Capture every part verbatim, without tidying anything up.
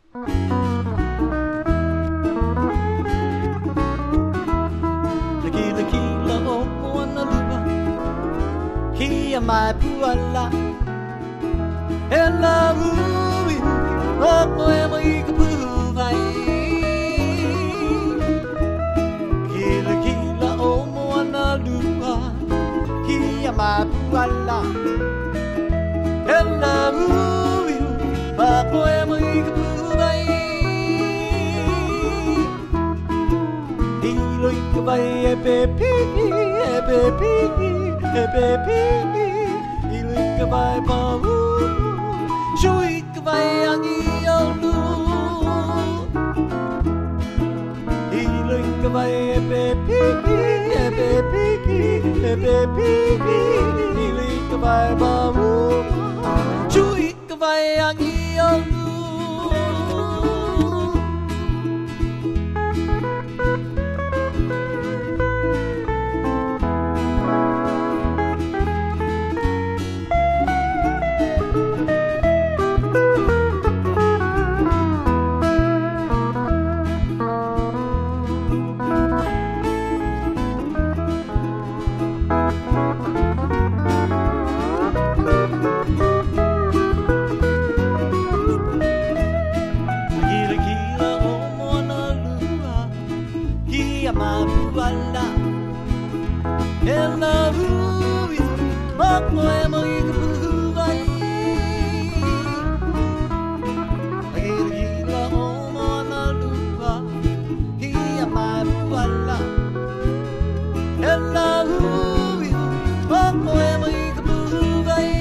Kila kila o moana lua Kia mai puala E la ui O koe mai ka puwai Kila kila o moana lua Kia mai puala E la ui O koe mai ka puwai Iloi ka vai e pepi E pepi E pepi Iloi ka vai pa u Shui ka vai angi o lu Iloi ka vai e pepi E pepi E pepi Iloi ka vai pa u Shui ka vai angi o lu Mapuala E la hui Mako e mai ka puwai Hila hila o moana lua Hia Mapuala E la hui Mako e mai ka puwai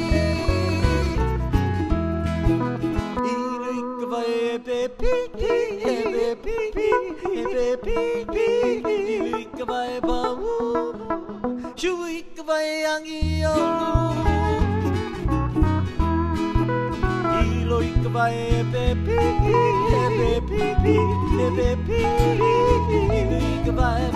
Hila ka vai e pepi E pepi E pepi Ka vai pa u Shui ka vai angi o lu Iloi ka vai e pepi E pepi E pepi Iloi ka vai